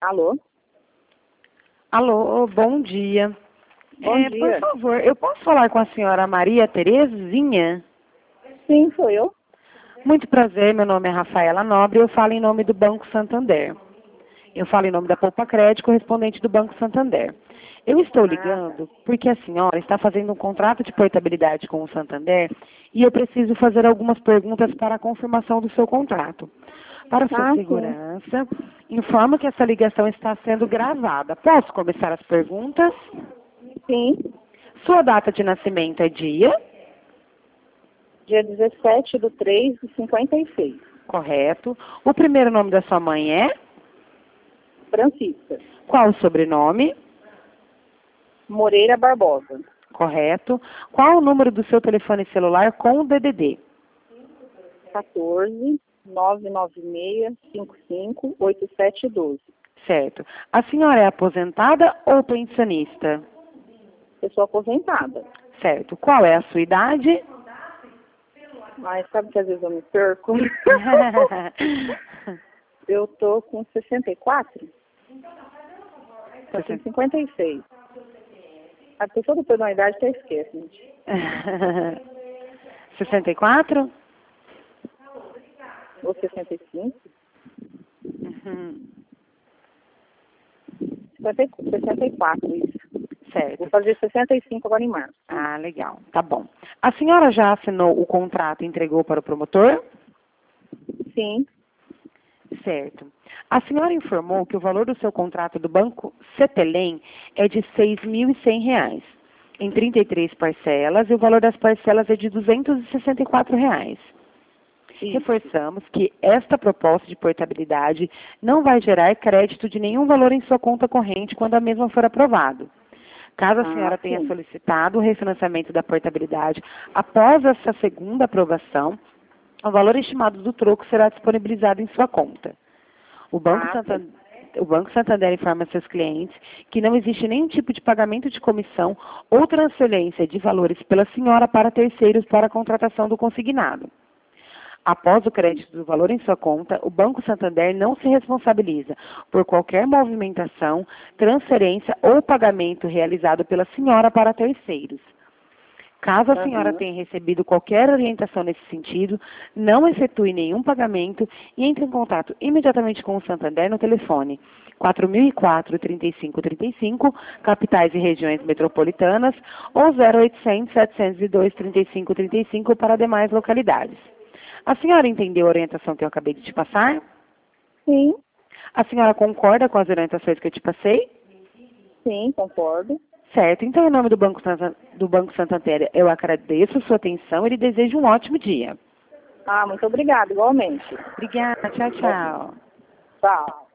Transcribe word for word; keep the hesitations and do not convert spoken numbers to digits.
Alô? Alô, bom dia. Bom É, dia. por favor, eu posso falar com a senhora Maria Terezinha? Sim, sou eu. Muito prazer, meu nome é Rafaela Nobre e eu falo em nome do Banco Santander. Eu falo em nome da Poupa Crédito, correspondente do Banco Santander. Eu estou ligando porque a senhora está fazendo um contrato de portabilidade com o Santander e eu preciso fazer algumas perguntas para a confirmação do seu contrato. Para sua Ah, segurança, informo que essa ligação está sendo gravada. Posso começar as perguntas? sim. Sua data de nascimento é dia? Dia dezessete do três de cinquenta e seis. Correto. O primeiro nome da sua mãe é? Francisca. Qual o sobrenome? Moreira Barbosa. Correto. Qual o número do seu telefone celular com o D D D? quatorze, nove nove seis, cinco cinco, oito sete um dois. Certo. A senhora é aposentada ou pensionista? Eu sou aposentada. Certo. Qual é a sua idade? Mas sabe que às vezes eu me perco? Eu tô com sessenta e quatro? Tô com cinquenta e seis. A pessoa depois de uma idade até esquece, gente. sessenta e quatro? Ou sessenta e cinco? Uhum. sessenta e quatro, isso. Certo. Vou fazer sessenta e cinco agora em março. Ah, legal. Tá bom. A senhora já assinou o contrato e entregou para o promotor? Sim. Certo. A senhora informou que o valor do seu contrato do Banco Cetelem é de seis mil e cem reais, em trinta e três parcelas, e o valor das parcelas é de duzentos e sessenta e quatro reais. Isso. Reforçamos que esta proposta de portabilidade não vai gerar crédito de nenhum valor em sua conta corrente quando a mesma for aprovada. Caso a Ah, senhora tenha sim. solicitado o refinanciamento da portabilidade após essa segunda aprovação, o valor estimado do troco será disponibilizado em sua conta. O Banco, Ah, Santander, o Banco Santander informa seus clientes que não existe nenhum tipo de pagamento de comissão ou transferência de valores pela senhora para terceiros para a contratação do consignado. Após o crédito do valor em sua conta, o Banco Santander não se responsabiliza por qualquer movimentação, transferência ou pagamento realizado pela senhora para terceiros. Caso a senhora Aham. tenha recebido qualquer orientação nesse sentido, não efetue nenhum pagamento e entre em contato imediatamente com o Santander no telefone quatro mil e quatro, trinta e cinco trinta e cinco, capitais e regiões metropolitanas, ou zero oitocentos, setecentos e dois, trinta e cinco trinta e cinco para demais localidades. A senhora entendeu a orientação que eu acabei de te passar? Sim, A senhora concorda com as orientações que eu te passei? sim, concordo. Certo. Então, em nome do Banco, Santa- do Banco Santander, eu agradeço a sua atenção e lhe desejo um ótimo dia. Ah, muito obrigada, igualmente. Obrigada. Tchau, Bom, tchau. tchau.